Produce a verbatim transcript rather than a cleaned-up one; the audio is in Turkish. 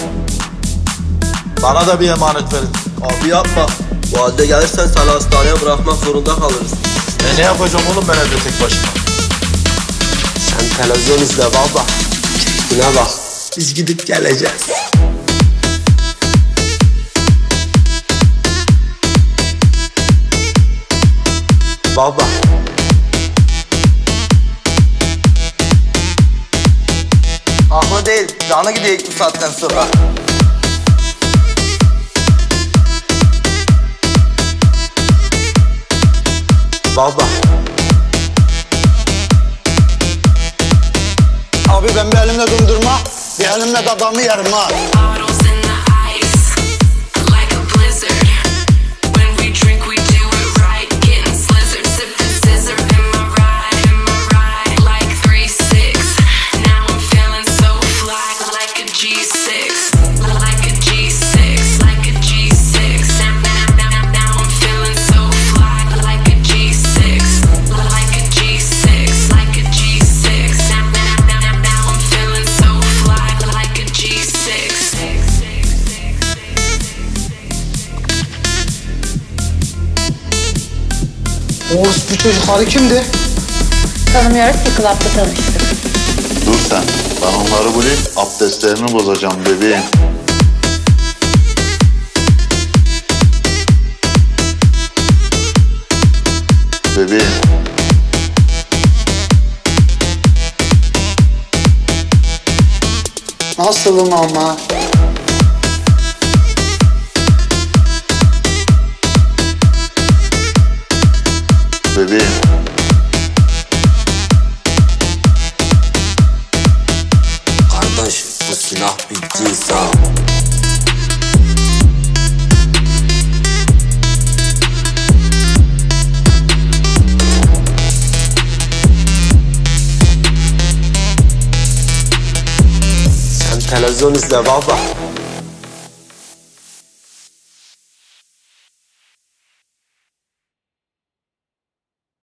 Bana da bir emanet verin. Abi yapma. Bu halde gelirsen seni hastaneye bırakmak zorunda kalırız. E ne yapacağım oğlum ben evde tek başıma? Sen televizyon izle baba. Keyfine bak. Biz gidip geleceğiz. Baba. Aklı değil, canı gidiyor bu saatten sonra. Baba. Abi ben bir elimle dondurma, bir elimle de adamı yerim ha. Oğuz bu çocukları kimdi? Tanımıyoruz ki klapta tanıştık. Dur sen. Ben onları bulayım. Abdestlerini bozacağım bebeğim. Bebeğim. Nasılım ama? Bebeğim. Kardeş bu silah bittiyse. Sen televizyon izle baba.